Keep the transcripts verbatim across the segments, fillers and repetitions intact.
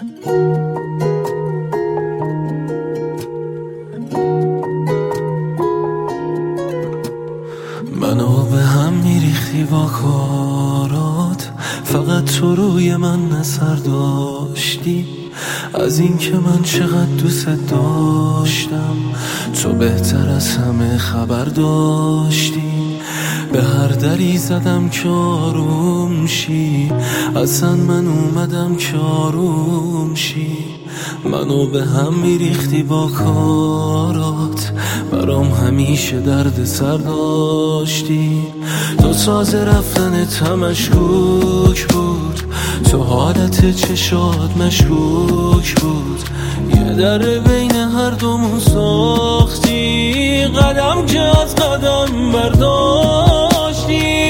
منو به هم میریختی با کارات، فقط تو روی من نظر داشتی. از این که من چقدر دوست داشتم تو بهتر از همه خبر داشتی. به هر دری زدم که آروم شی، اصلا من اومدم که آروم شی. منو به هم میریختی با کارات، برام همیشه درد سر داشتی. تو ساز رفتنت هم مشکوک بود، تو حالت چشات مشکوک بود. یه در بین هر دومون ساختی، قدم که از قدم برداشتی.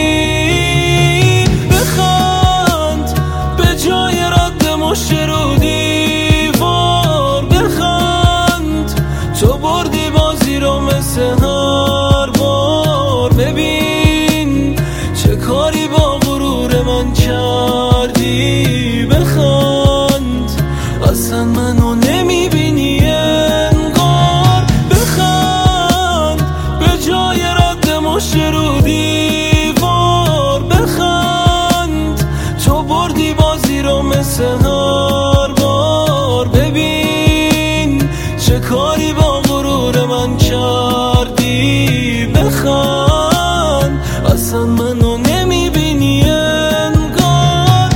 بخند به جای رد مشت رو دیوار، بخند تو بردی بازی رو مثل هر بار. ببین چه کاری با غرور من کردی. بخند اصلا منو نمیبینی انگار. بخند به جای رد مشت رو دیوار، بخند تو بردی بازی رو مثل هر بار. ببین چه کاری با غرور من کردی. بخند اصلا منو نمیبینی انگار.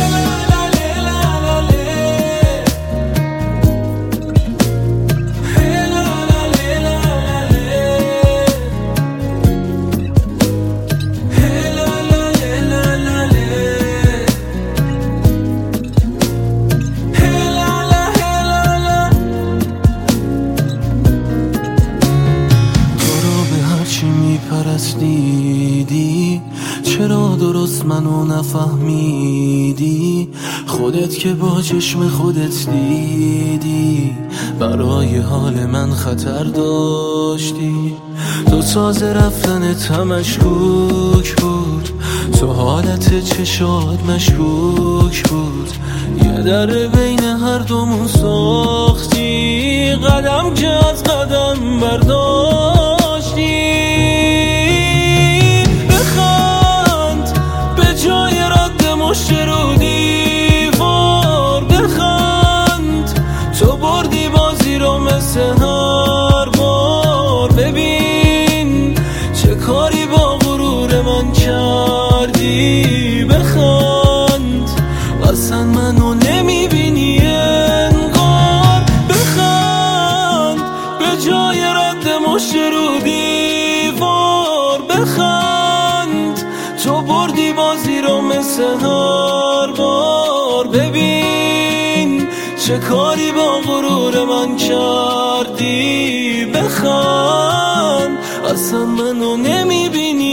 پرستیدی چرا درست منو نفهمیدی؟ خودت که با چشم خودت دیدی برای حال من خطر داشتی. تو ساز رفتنت هم مشکوک بود، تو حالت چشات مشکوک بود. یه در بین هر دومون ساختی، قدم که از قدم برداشتی. مشت رو دیوار، بخند تو بردی بازی رو مثل هر بار. ببین چه کاری با غرور من کردی. بخند اصلا منو نمیبینی انگار. بخند به جای رد مشت رو دیوار، بخند تو بردی بازی رو مثل هر بار. ببین چه کاری با غرور من کردی. بخند اصلا منو نمیبینی